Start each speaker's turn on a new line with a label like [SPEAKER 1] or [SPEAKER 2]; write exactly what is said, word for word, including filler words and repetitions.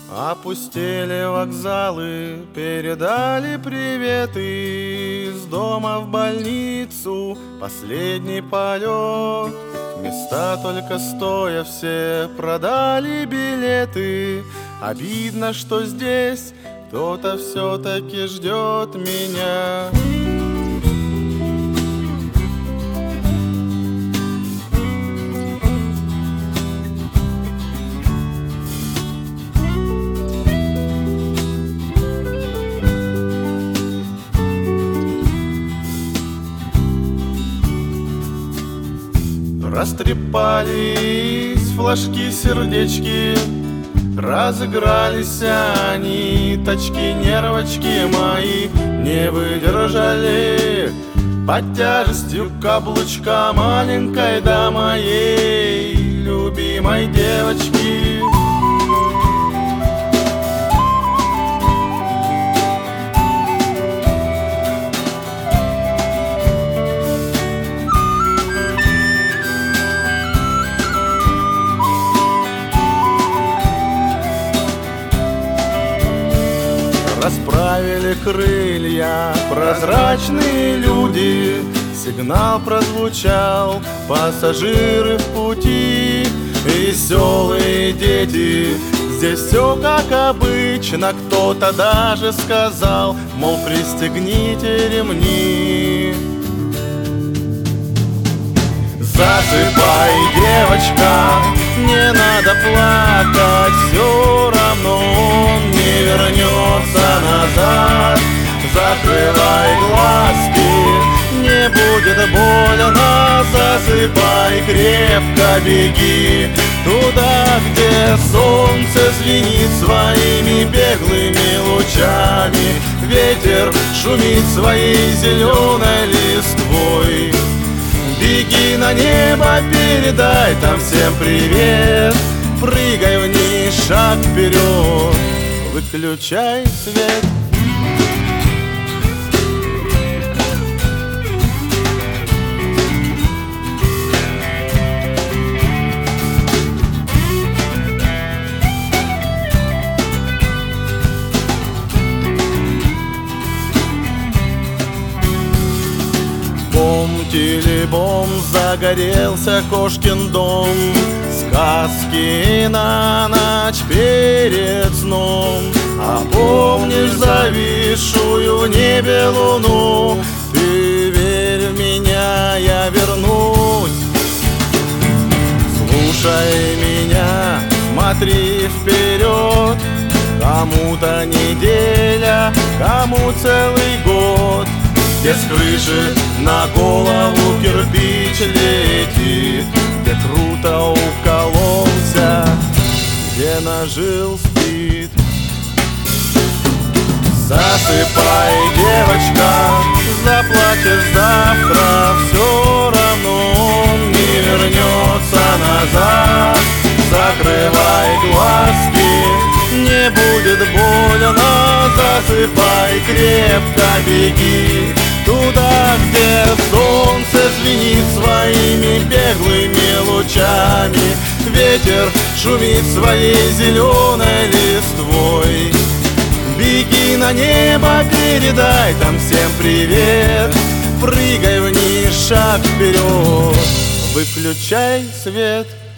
[SPEAKER 1] Опустели вокзалы, передали приветы. Из дома в больницу последний полет. Места только стоя все продали билеты. Обидно, что здесь кто-то все-таки ждет меня. Растрепались флажки, сердечки, разыгрались они, точки, нервочки мои не выдержали под тяжестью каблучка маленькой да моей любимой девочки. Расправили крылья прозрачные люди, сигнал прозвучал, пассажиры в пути. Веселые дети, здесь все как обычно. Кто-то даже сказал, мол, пристегните ремни. Засыпай, девочка, не надо плакать, все равно он не вернется назад. Закрывай глазки, не будет больно. Засыпай, крепко беги туда, где солнце звенит своими беглыми лучами. Ветер шумит своей зеленой листвой. Беги на небо, передай там всем привет. Прыгай вниз, шаг вперед, выключай свет. Бом-тили-бом, загорелся кошкин дом. Сказки на ночь перед сном. А помнишь зависшую в небе луну? Ты верь в меня, я вернусь. Слушай меня, смотри вперед. Кому-то неделя, кому целый год. Где с крыши на голову кирпич летит, где круто укололся, где нажил спит. Засыпай, девочка, заплачешь завтра, все равно он не вернется назад. Закрывай глазки, не будет больно. Засыпай, крепко беги туда, где солнце звенит своими беглыми лучами. Ветер шумит своей зеленой листвой. Беги на небо, передай там всем привет. Прыгай вниз, шаг вперед, выключай свет.